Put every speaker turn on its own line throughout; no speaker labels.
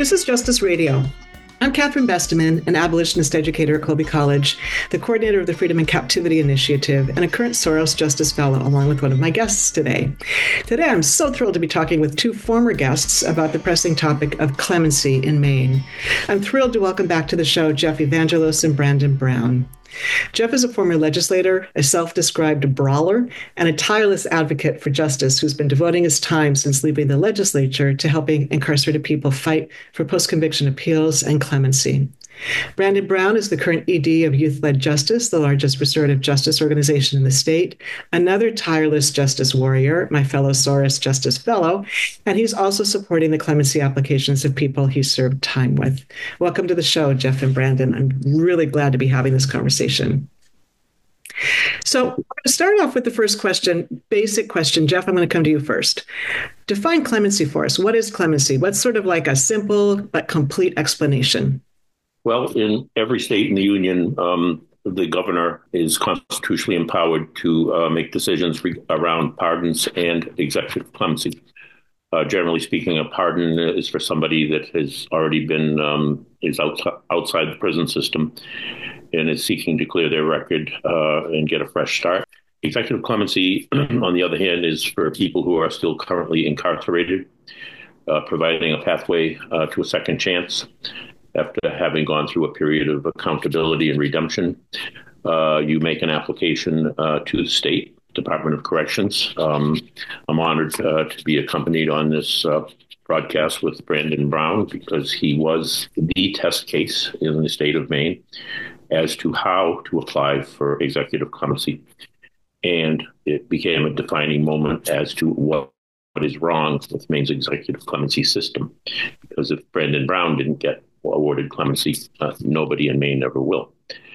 This is Justice Radio. I'm Catherine Besteman, an abolitionist educator at Colby College, the coordinator of the Freedom in Captivity Initiative, and a current Soros Justice Fellow, along with one of my guests today. Today, I'm so thrilled to be talking with two former guests about the pressing topic of clemency in Maine. I'm thrilled to welcome back to the show Jeff Evangelos and Brandon Brown. Jeff is a former legislator, a self-described brawler, and a tireless advocate for justice who's been devoting his time since leaving the legislature to helping incarcerated people fight for post-conviction appeals and clemency. Brandon Brown is the current ED of Youth-Led Justice, the largest restorative justice organization in the state, another tireless justice warrior, my fellow Soros Justice Fellow, and he's also supporting the clemency applications of people he served time with. Welcome to the show, Jeff and Brandon. I'm really glad to be having this conversation. So I'm going to start off with the first question, basic question. Jeff, I'm going to come to you first. Define clemency for us. What is clemency? What's sort of like a simple but complete explanation?
Well, in every state in the union, the governor is constitutionally empowered to make decisions around pardons and executive clemency. Generally speaking, a pardon is for somebody that has already been is outside the prison system and is seeking to clear their record and get a fresh start. Executive clemency, on the other hand, is for people who are still currently incarcerated, providing a pathway to a second chance. After having gone through a period of accountability and redemption, you make an application to the state Department of Corrections. I'm honored to be accompanied on this broadcast with Brandon Brown because he was the test case in the state of Maine as to how to apply for executive clemency. And it became a defining moment as to what is wrong with Maine's executive clemency system. Because if Brandon Brown didn't get awarded clemency, nobody in Maine ever will.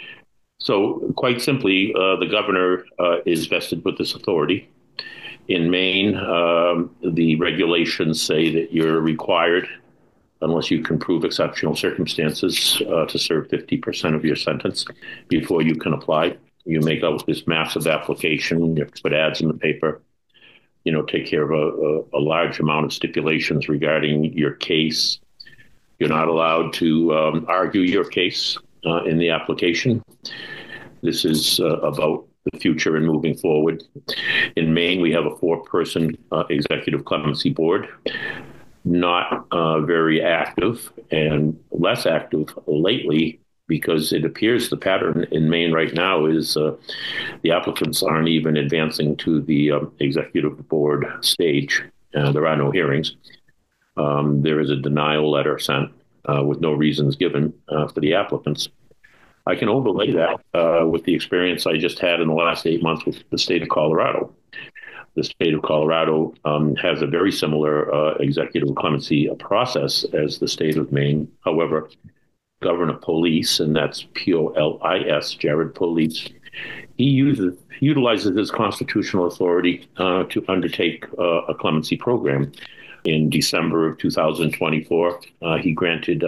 So quite simply, the governor is vested with this authority. In Maine, the regulations say that you're required, unless you can prove exceptional circumstances, to serve 50% of your sentence before you can apply. You make out this massive application, you have to put ads in the paper, take care of a large amount of stipulations regarding your case. You're not allowed to argue your case in the application. This is about the future and moving forward. In Maine, we have a 4-person executive clemency board, not very active and less active lately because it appears the pattern in Maine right now is the applicants aren't even advancing to the executive board stage. There are no hearings. There is a denial letter sent with no reasons given for the applicants. I can overlay that with the experience I just had in the last 8 months with the state of Colorado. The state of Colorado has a very similar executive clemency process as the state of Maine. However, Governor Polis, and that's P-O-L-I-S, Jared Polis, he utilizes his constitutional authority to undertake a clemency program. In December of 2024, he granted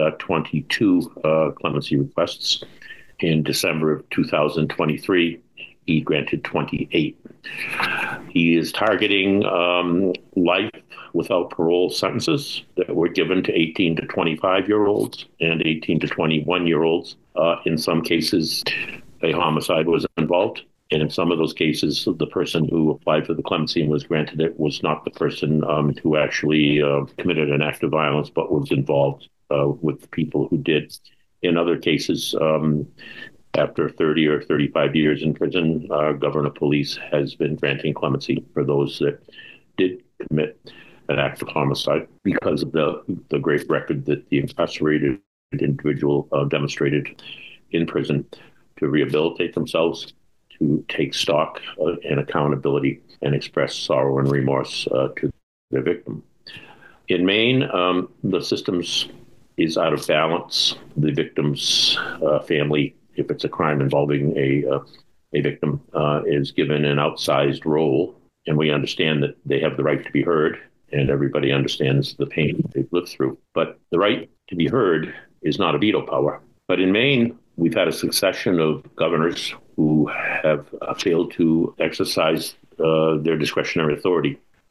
22 clemency requests. In December of 2023, he granted 28. He is targeting life without parole sentences that were given to 18 to 25-year-olds and 18 to 21-year-olds. In some cases, a homicide was involved. And in some of those cases, the person who applied for the clemency and was granted it was not the person who actually committed an act of violence, but was involved with the people who did. In other cases, after 30 or 35 years in prison, Governor Polis has been granting clemency for those that did commit an act of homicide because of the great record that the incarcerated individual demonstrated in prison to rehabilitate themselves, to take stock and accountability and express sorrow and remorse to their victim. In Maine, the systems is out of balance. The victim's family, if it's a crime involving a victim, is given an outsized role. And we understand that they have the right to be heard, and everybody understands the pain they've lived through. But the right to be heard is not a veto power. But in Maine, we've had a succession of governors who have failed to exercise their discretionary authority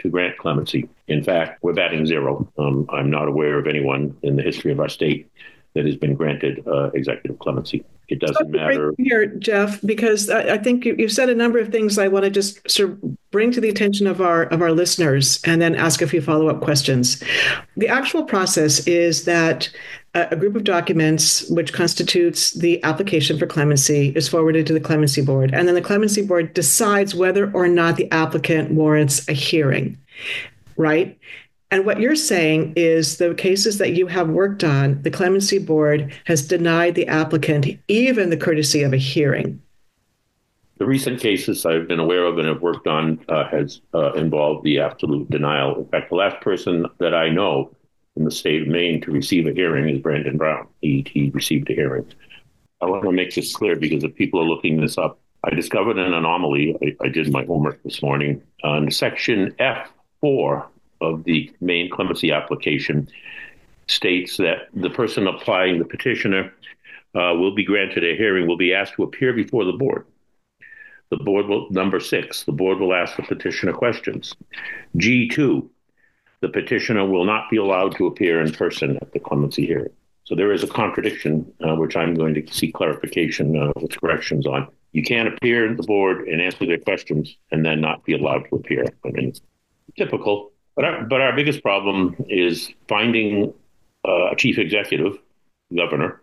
to grant clemency. In fact, we're batting zero. I'm not aware of anyone in the history of our state that has been granted executive clemency. It doesn't matter.
Right here, Jeff, because I think you've said a number of things I want to just sort of bring to the attention of our listeners and then ask a few follow-up questions. The actual process is that a group of documents, which constitutes the application for clemency, is forwarded to the Clemency Board. And then the Clemency Board decides whether or not the applicant warrants a hearing, right? And what you're saying is the cases that you have worked on, the Clemency Board has denied the applicant even the courtesy of a hearing.
The recent cases I've been aware of and have worked on has involved the absolute denial. In fact, the last person that I know in the state of Maine to receive a hearing is Brandon Brown. He received a hearing. I want to make this clear because if people are looking this up, I discovered an anomaly. I did my homework this morning. On Section F4 of the Maine clemency application states that the person applying, the petitioner, will be granted a hearing, will be asked to appear before the board. The board will, number 6, the board will ask the petitioner questions. G2, the petitioner will not be allowed to appear in person at the clemency hearing. So there is a contradiction, which I'm going to seek clarification with corrections on. You can't appear at the board and answer their questions and then not be allowed to appear. I mean, typical. But our biggest problem is finding a chief executive, governor,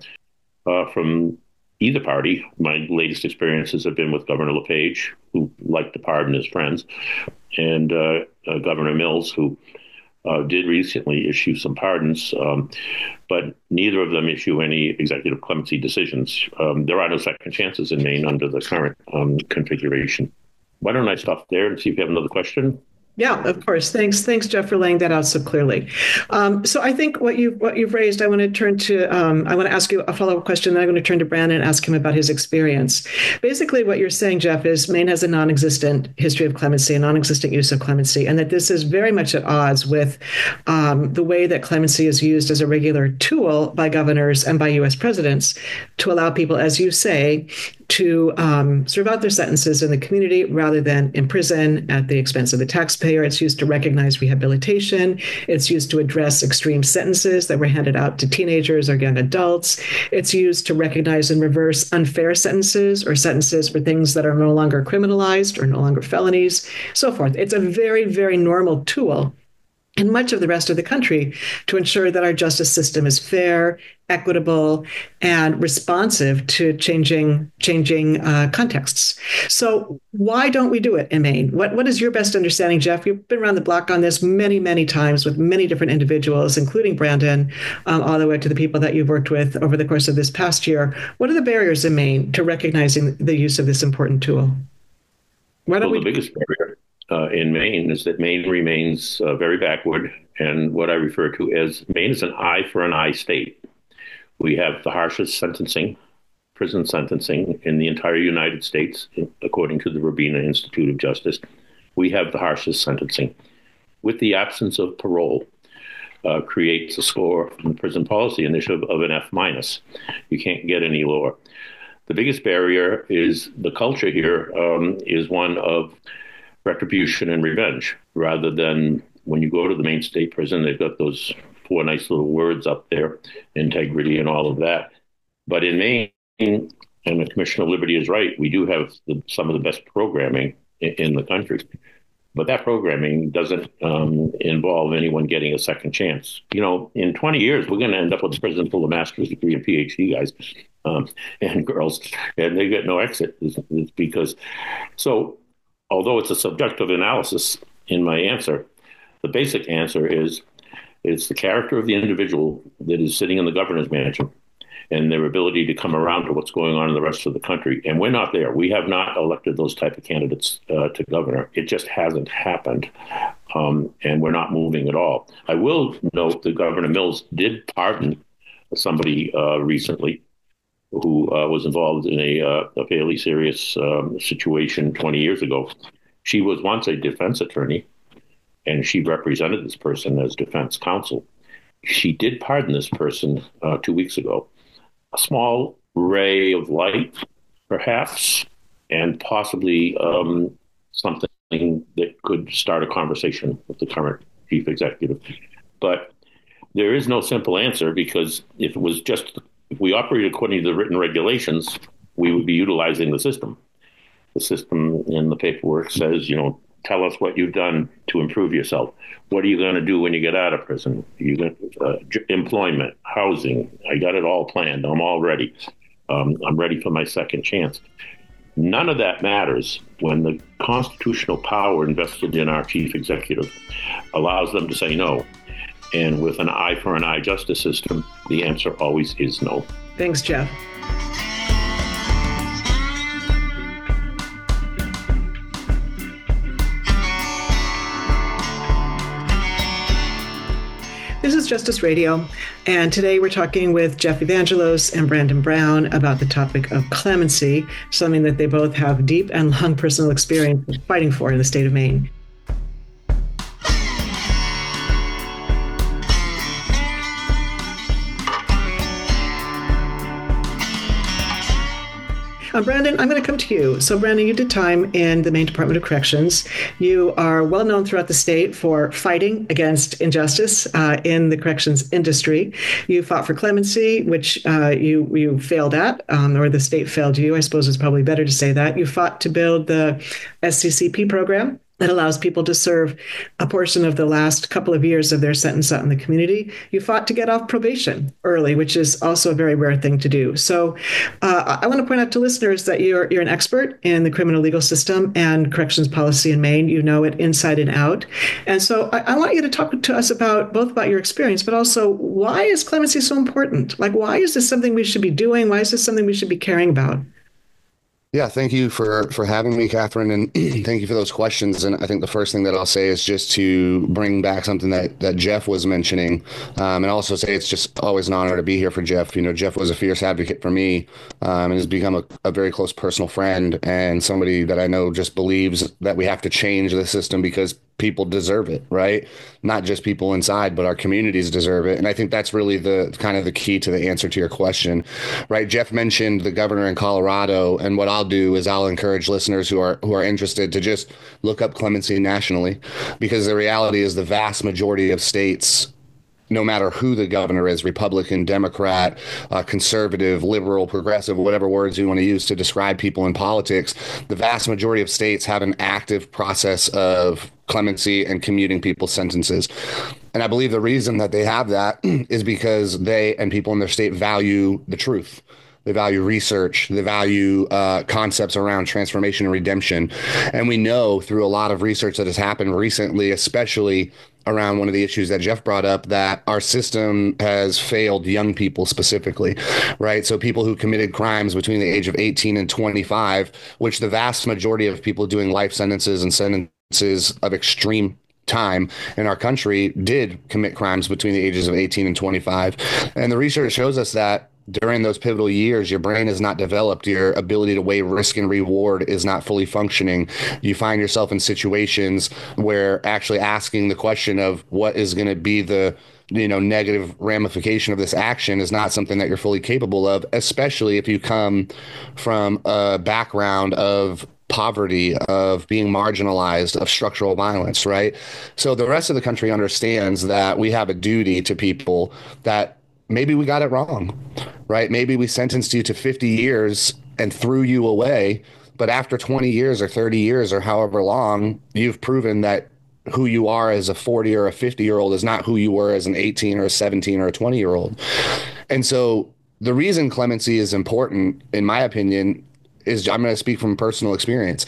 from either party. My latest experiences have been with Governor LePage, who liked to pardon his friends, and Governor Mills, who did recently issue some pardons, but neither of them issue any executive clemency decisions. There are no second chances in Maine under the current configuration. Why don't I stop there and see if you have another question?
Yeah, of course. Thanks, Jeff, for laying that out so clearly. So I think what you've raised, I want to turn to. I want to ask you a follow-up question. Then I'm going to turn to Brandon and ask him about his experience. Basically, what you're saying, Jeff, is Maine has a non-existent history of clemency, a non-existent use of clemency, and that this is very much at odds with the way that clemency is used as a regular tool by governors and by U.S. presidents to allow people, as you say, to serve out their sentences in the community rather than in prison at the expense of the taxpayer. It's used to recognize rehabilitation. It's used to address extreme sentences that were handed out to teenagers or young adults. It's used to recognize and reverse unfair sentences or sentences for things that are no longer criminalized or no longer felonies, so forth. It's a very, very normal tool in much of the rest of the country to ensure that our justice system is fair, equitable, and responsive to changing contexts. So why don't we do it in Maine? What is your best understanding, Jeff? You've been around the block on this many, many times with many different individuals, including Brandon, all the way to the people that you've worked with over the course of this past year. What are the barriers in Maine to recognizing the use of this important tool?
The biggest barrier in Maine is that Maine remains very backward, and what I refer to as Maine is an eye for an eye state. We have the harshest prison sentencing in the entire United States, according to the Robina Institute of Justice. We have the harshest sentencing. With the absence of parole, creates a score from the Prison Policy Initiative of an F-. You can't get any lower. The biggest barrier is the culture here is one of retribution and revenge, rather than when you go to the Maine State Prison, they've got those 4 nice little words up there, integrity and all of that. But in Maine, and the Commission of Liberty is right, we do have some of the best programming in the country. But that programming doesn't involve anyone getting a second chance. You know, in 20 years, we're going to end up with a prison full of master's degree and PhD guys and girls, and they get no exit. It's because, so although it's a subjective analysis in my answer, the basic answer is it's the character of the individual that is sitting in the governor's mansion and their ability to come around to what's going on in the rest of the country. And we're not there. We have not elected those type of candidates to governor. It just hasn't happened. And we're not moving at all. I will note that Governor Mills did pardon somebody recently who was involved in a fairly serious situation 20 years ago. She was once a defense attorney, and she represented this person as defense counsel. She did pardon this person 2 weeks ago. A small ray of light, perhaps, and possibly something that could start a conversation with the current chief executive. But there is no simple answer, because if we operated according to the written regulations, we would be utilizing the system. The system in the paperwork says, tell us what you've done to improve yourself. What are you going to do when you get out of prison? Employment, housing. I got it all planned. I'm all ready. I'm ready for my second chance. None of that matters when the constitutional power invested in our chief executive allows them to say no. And with an eye for an eye justice system, the answer always is no.
Thanks, Jeff. This is Justice Radio, and today we're talking with Jeff Evangelos and Brandon Brown about the topic of clemency, something that they both have deep and long personal experience fighting for in the state of Maine. Brandon, I'm going to come to you. So, Brandon, you did time in the Maine Department of Corrections. You are well known throughout the state for fighting against injustice in the corrections industry. You fought for clemency, which you failed at, or the state failed you. I suppose it's probably better to say that. You fought to build the SCCP program that allows people to serve a portion of the last couple of years of their sentence out in the community. You fought to get off probation early, which is also a very rare thing to do. So I want to point out to listeners that you're an expert in the criminal legal system and corrections policy in Maine. You know it inside and out. And so I want you to talk to us both about your experience, but also, why is clemency so important? Like, why is this something we should be doing? Why is this something we should be caring about?
Yeah, thank you for having me, Catherine, and thank you for those questions. And I think the first thing that I'll say is just to bring back something that Jeff was mentioning, and also say it's just always an honor to be here for Jeff. Jeff was a fierce advocate for me, and has become a very close personal friend, and somebody that I know just believes that we have to change the system because people deserve it, right? Not just people inside, but our communities deserve it. And I think that's really the kind of the key to the answer to your question, right? Jeff mentioned the governor in Colorado, and what I'll do is I'll encourage listeners who are interested to just look up clemency nationally, because the reality is the vast majority of states, no matter who the governor is, Republican, Democrat, conservative, liberal, progressive, whatever words you want to use to describe people in politics, the vast majority of states have an active process of clemency and commuting people's sentences. And I believe the reason that they have that is because they and people in their state value the truth. They value research. They value concepts around transformation and redemption. And we know through a lot of research that has happened recently, especially around one of the issues that Jeff brought up, that our system has failed young people specifically, right? So people who committed crimes between the age of 18 and 25, which the vast majority of people doing life sentences and sentences of extreme time in our country did commit crimes between the ages of 18 and 25. And the research shows us that during those pivotal years, your brain is not developed. Your ability to weigh risk and reward is not fully functioning. You find yourself in situations where actually asking the question of what is going to be the negative ramification of this action is not something that you're fully capable of, especially if you come from a background of poverty, of being marginalized, of structural violence, right? So the rest of the country understands that we have a duty to people that maybe we got it wrong, right? Maybe we sentenced you to 50 years and threw you away, but after 20 years or 30 years or however long, you've proven that who you are as a 40 or a 50-year-old is not who you were as an 18 or a 17 or a 20-year-old. And so the reason clemency is important, in my opinion, is I'm going to speak from personal experience.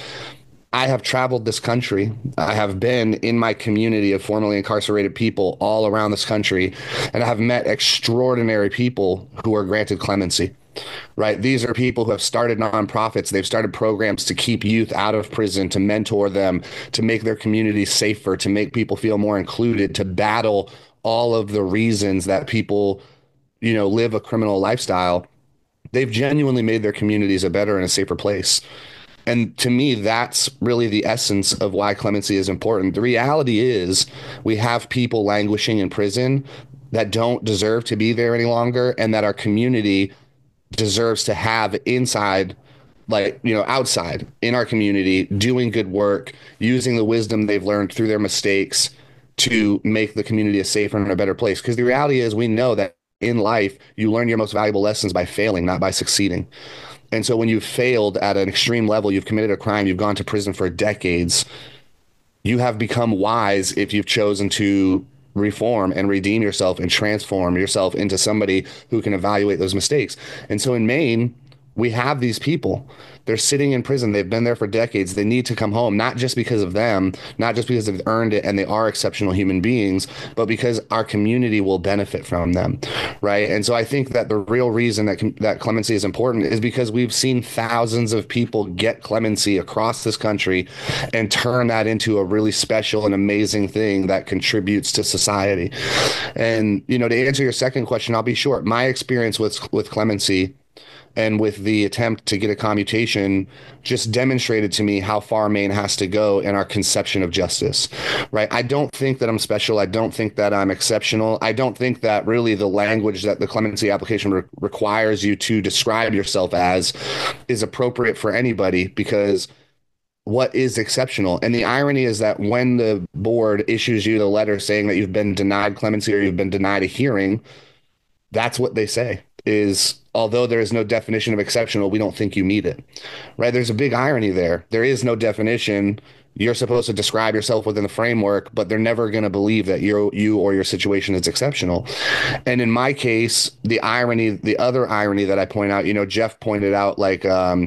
I have traveled this country. I have been in my community of formerly incarcerated people all around this country, and I have met extraordinary people who are granted clemency, right? These are people who have started nonprofits. They've started programs to keep youth out of prison, to mentor them, to make their communities safer, to make people feel more included, to battle all of the reasons that people, live a criminal lifestyle. They've genuinely made their communities a better and a safer place. And to me, that's really the essence of why clemency is important. The reality is we have people languishing in prison that don't deserve to be there any longer, and that our community deserves to have inside like, outside in our community, doing good work, using the wisdom they've learned through their mistakes to make the community a safer and a better place. Because the reality is, we know that in life, you learn your most valuable lessons by failing, not by succeeding. And so when you've failed at an extreme level, you've committed a crime, you've gone to prison for decades, you have become wise if you've chosen to reform and redeem yourself and transform yourself into somebody who can evaluate those mistakes. And so in Maine, we have these people. They're sitting in prison. They've been there for decades. They need to come home, not just because of them, not just because they've earned it and they are exceptional human beings, but because our community will benefit from them, right? And so I think that the real reason that clemency is important is because we've seen thousands of people get clemency across this country and turn that into a really special and amazing thing that contributes to society. And, to answer your second question, I'll be short. My experience with clemency and with the attempt to get a commutation just demonstrated to me how far Maine has to go in our conception of justice, right? I don't think that I'm special. I don't think that I'm exceptional. I don't think that really the language that the clemency application requires you to describe yourself as is appropriate for anybody, because what is exceptional? And the irony is that when the board issues you the letter saying that you've been denied clemency or you've been denied a hearing, that's what they say is, although there is no definition of exceptional, we don't think you meet it, right? There's a big irony there. There is no definition. You're supposed to describe yourself within the framework, but they're never going to believe that you or your situation is exceptional. And in my case, the other irony that I point out, Jeff pointed out like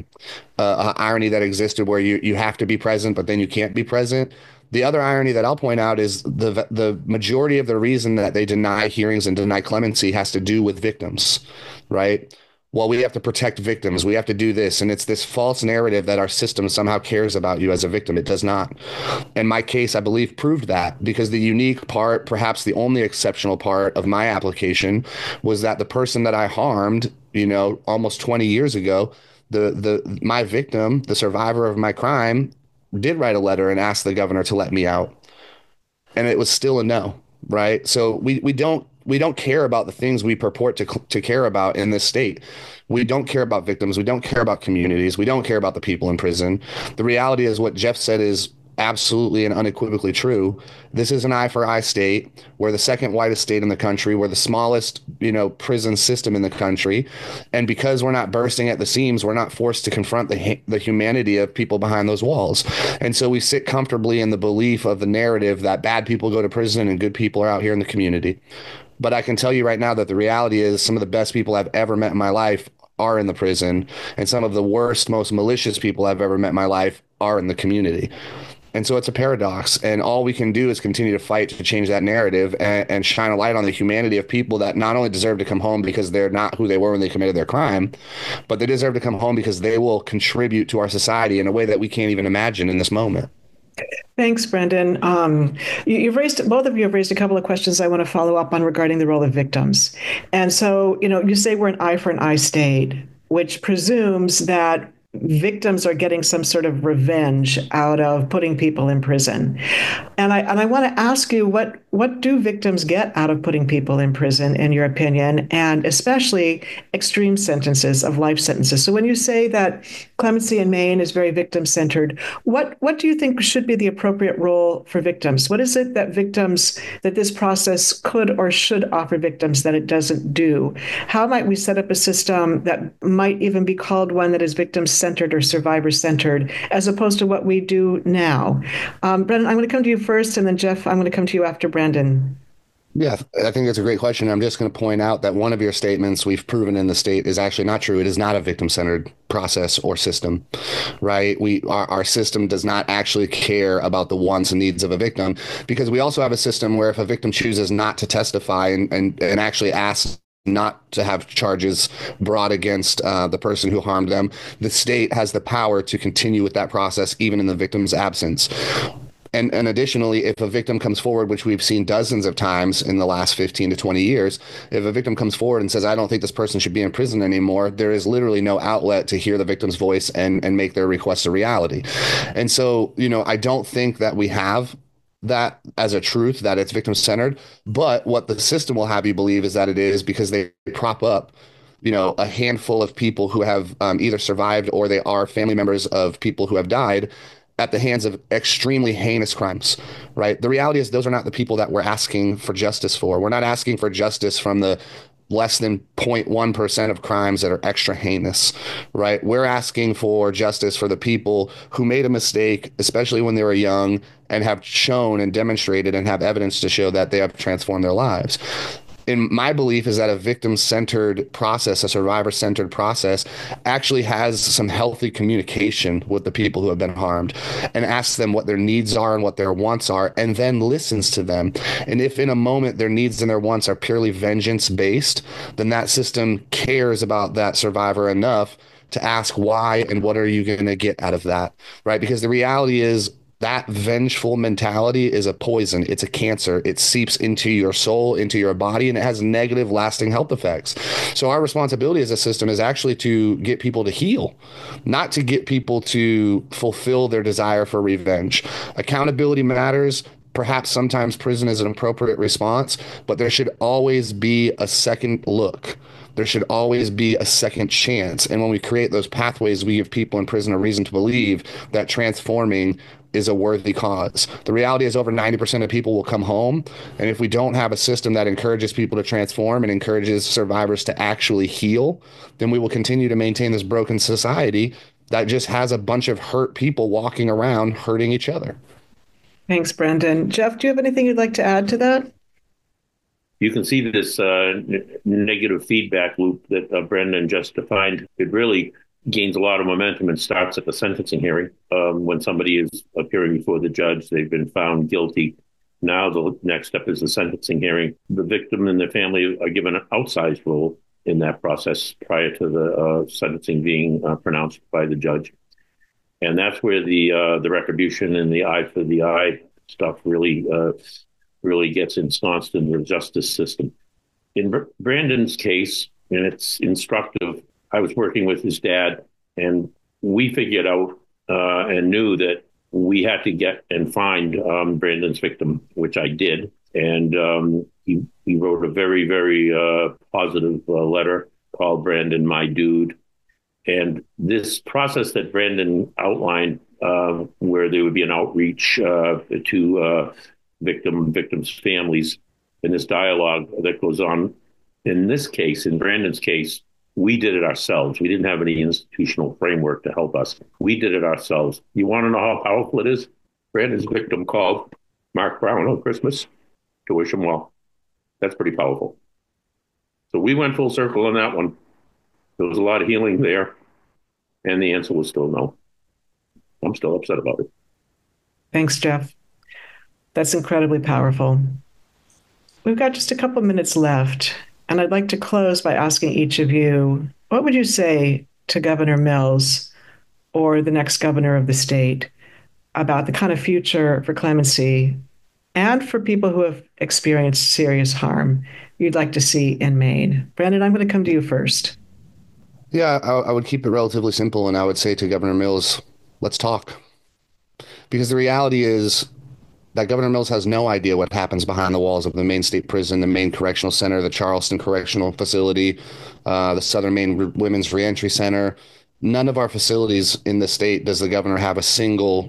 irony that existed where you have to be present, but then you can't be present. The other irony that I'll point out is the majority of the reason that they deny hearings and deny clemency has to do with victims, right? Well, we have to protect victims. We have to do this. And it's this false narrative that our system somehow cares about you as a victim. It does not. And my case, I believe, proved that, because the unique part, perhaps the only exceptional part of my application, was that the person that I harmed, almost 20 years ago, my victim, the survivor of my crime, did write a letter and ask the governor to let me out. And it was still a no, right? So we don't care about the things we purport to care about in this state. We don't care about victims. We don't care about communities. We don't care about the people in prison. The reality is what Jeff said is absolutely and unequivocally true. This is an eye for eye state. We're the second whitest state in the country. We're the smallest, prison system in the country. And because we're not bursting at the seams, we're not forced to confront the humanity of people behind those walls. And so we sit comfortably in the belief of the narrative that bad people go to prison and good people are out here in the community. But I can tell you right now that the reality is some of the best people I've ever met in my life are in the prison, and some of the worst, most malicious people I've ever met in my life are in the community. And so it's a paradox, and all we can do is continue to fight to change that narrative and shine a light on the humanity of people that not only deserve to come home because they're not who they were when they committed their crime, but they deserve to come home because they will contribute to our society in a way that we can't even imagine in this moment.
Thanks, Brendan. Both of you have raised a couple of questions I want to follow up on regarding the role of victims. And so, you say we're an eye for an eye state, which presumes that victims are getting some sort of revenge out of putting people in prison. And I want to ask you, what do victims get out of putting people in prison, in your opinion, and especially extreme sentences of life sentences? So when you say that clemency in Maine is very victim-centered, what do you think should be the appropriate role for victims? What is it that this process could or should offer victims that it doesn't do? How might we set up a system that might even be called one that is victim-centered or survivor-centered, as opposed to what we do now? Brendan, I'm going to come to you first, and then Jeff, I'm going to come to you after Brandon.
Yeah, I think that's a great question. I'm just going to point out that one of your statements we've proven in the state is actually not true. It is not a victim-centered process or system, right? Our system does not actually care about the wants and needs of a victim, because we also have a system where if a victim chooses not to testify and actually asks not to have charges brought against the person who harmed them, the state has the power to continue with that process even in the victim's absence. And additionally, if a victim comes forward, which we've seen dozens of times in the last 15 to 20 years, if a victim comes forward and says, I don't think this person should be in prison anymore, there is literally no outlet to hear the victim's voice and make their request a reality. And so, I don't think that we have that as a truth, that it's victim-centered. But what the system will have you believe is that it is, because they prop up a handful of people who have either survived or they are family members of people who have died at the hands of extremely heinous crimes, right? The reality is those are not the people that we're asking for justice for. We're not asking for justice from the less than 0.1% of crimes that are extra heinous, right? We're asking for justice for the people who made a mistake, especially when they were young, and have shown and demonstrated and have evidence to show that they have transformed their lives. In my belief is that a victim-centered process, a survivor-centered process, actually has some healthy communication with the people who have been harmed and asks them what their needs are and what their wants are, and then listens to them. And if in a moment their needs and their wants are purely vengeance-based, then that system cares about that survivor enough to ask why and what are you going to get out of that, right? Because the reality is that vengeful mentality is a poison. It's a cancer. It seeps into your soul, into your body, and it has negative, lasting health effects. So our responsibility as a system is actually to get people to heal, not to get people to fulfill their desire for revenge. Accountability matters. Perhaps sometimes prison is an appropriate response, but there should always be a second look. There should always be a second chance. And when we create those pathways, we give people in prison a reason to believe that transforming is a worthy cause. The reality is over 90% of people will come home. And if we don't have a system that encourages people to transform and encourages survivors to actually heal, then we will continue to maintain this broken society that just has a bunch of hurt people walking around hurting each other.
Thanks, Brendan. Jeff, do you have anything you'd like to add to that?
You can see this negative feedback loop that Brendan just defined. It really gains a lot of momentum and starts at the sentencing hearing. When somebody is appearing before the judge, they've been found guilty. Now the next step is the sentencing hearing. The victim and their family are given an outsized role in that process prior to the sentencing being pronounced by the judge. And that's where the retribution and the eye for the eye stuff really gets ensconced in the justice system. In Brandon's case, and it's instructive, I was working with his dad, and we figured out and knew that we had to get and find Brandon's victim, which I did. And he wrote a very, very positive letter called Brandon, My Dude. And this process that Brandon outlined, where there would be an outreach to victims' families, and this dialogue that goes on. In this case, in Brandon's case, we did it ourselves. We didn't have any institutional framework to help us. We did it ourselves. You want to know how powerful it is? Brandon's victim called Mark Brown on Christmas to wish him well. That's pretty powerful. So we went full circle on that one. There was a lot of healing there, and the answer was still no. I'm still upset about it.
Thanks, Jeff. That's incredibly powerful. We've got just a couple minutes left, and I'd like to close by asking each of you, what would you say to Governor Mills or the next governor of the state about the kind of future for clemency and for people who have experienced serious harm you'd like to see in Maine? Brandon, I'm going to come to you first.
Yeah, I would keep it relatively simple, and I would say to Governor Mills, let's talk. Because the reality is that Governor Mills has no idea what happens behind the walls of the Maine State Prison, the Maine Correctional Center, the Charleston Correctional Facility, the Southern Maine Women's Reentry Center. None of our facilities in the state does the governor have a single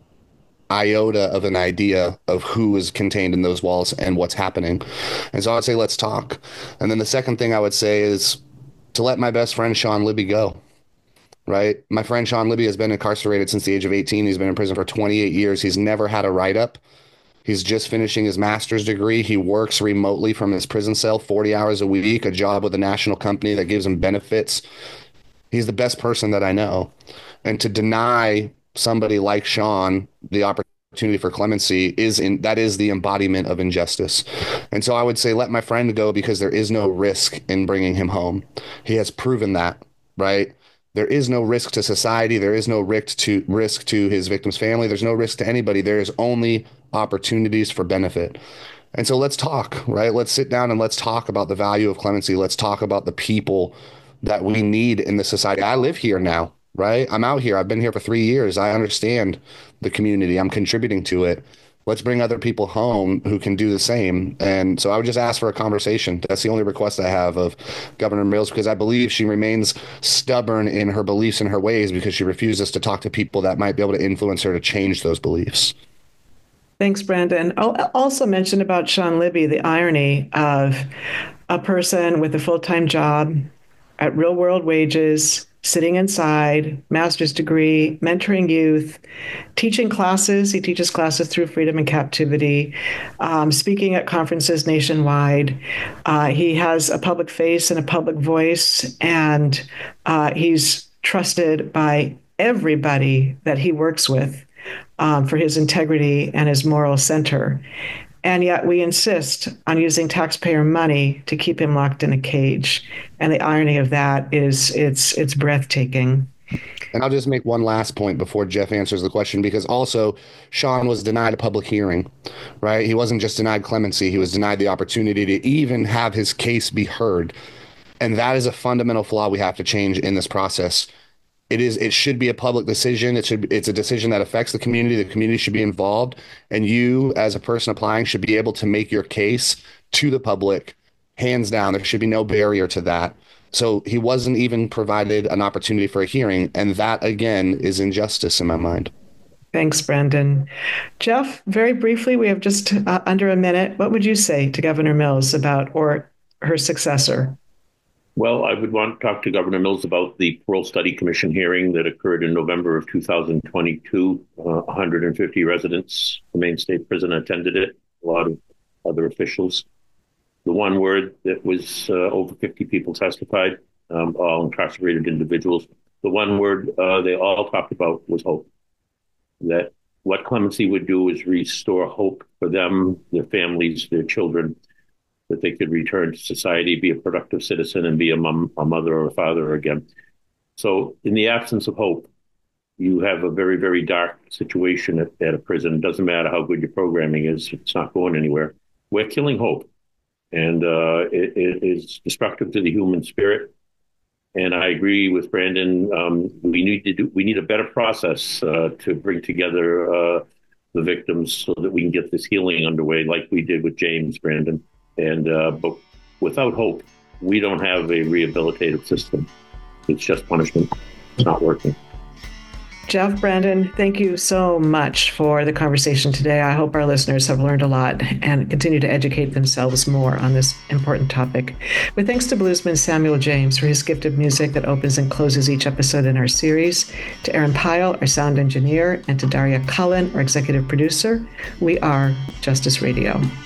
iota of an idea of who is contained in those walls and what's happening. And so I would say, let's talk. And then the second thing I would say is to let my best friend Sean Libby go. Right? My friend Sean Libby has been incarcerated since the age of 18. He's been in prison for 28 years. He's never had a write-up. He's just finishing his master's degree. He works remotely from his prison cell 40 hours a week, a job with a national company that gives him benefits. He's the best person that I know. And to deny somebody like Sean the opportunity for clemency that is the embodiment of injustice. And so I would say let my friend go because there is no risk in bringing him home. He has proven that, right? There is no risk to society. There is no risk to his victim's family. There's no risk to anybody. There is only opportunities for benefit. And so let's talk, right? Let's sit down and let's talk about the value of clemency. Let's talk about the people that we need in the society. I live here now, right? I'm out here. I've been here for 3 years. I understand the community. I'm contributing to it. Let's bring other people home who can do the same. And so I would just ask for a conversation. That's the only request I have of Governor Mills, because I believe she remains stubborn in her beliefs and her ways because she refuses to talk to people that might be able to influence her to change those beliefs.
Thanks, Brandon. I'll also mention about Sean Libby, the irony of a person with a full-time job at real world wages, sitting inside, master's degree, mentoring youth, teaching classes. He teaches classes through Freedom in Captivity, speaking at conferences nationwide. He has a public face and a public voice, and he's trusted by everybody that he works with for his integrity and his moral center. And yet we insist on using taxpayer money to keep him locked in a cage. And the irony of that is it's breathtaking.
And I'll just make one last point before Jeff answers the question, because also Sean was denied a public hearing, right? He wasn't just denied clemency. He was denied the opportunity to even have his case be heard. And that is a fundamental flaw we have to change in this process. It should be a public decision. It's a decision that affects the community. The community should be involved. And you, as a person applying, should be able to make your case to the public, hands down. There should be no barrier to that. So he wasn't even provided an opportunity for a hearing. And that, again, is injustice in my mind.
Thanks, Brandon. Jeff, very briefly, we have just under a minute. What would you say to Governor Mills about, or her successor?
Well, I would want to talk to Governor Mills about the Parole Study Commission hearing that occurred in November of 2022. 150 residents, the Maine State Prison attended it, a lot of other officials. The one word that was over 50 people testified, all incarcerated individuals. The one word they all talked about was hope. That what clemency would do is restore hope for them, their families, their children, that they could return to society, be a productive citizen, and be a mother or a father again. So in the absence of hope, you have a very, very dark situation at a prison. It doesn't matter how good your programming is. It's not going anywhere. We're killing hope. And it is destructive to the human spirit. And I agree with Brandon. We need a better process to bring together the victims so that we can get this healing underway like we did with James, Brandon. And but without hope, we don't have a rehabilitative system. It's just punishment. It's not working.
Jeff, Brandon, thank you so much for the conversation today. I hope our listeners have learned a lot and continue to educate themselves more on this important topic. With thanks to bluesman Samuel James for his gift of music that opens and closes each episode in our series, to Aaron Pyle, our sound engineer, and to Daria Cullen, our executive producer, we are Justice Radio.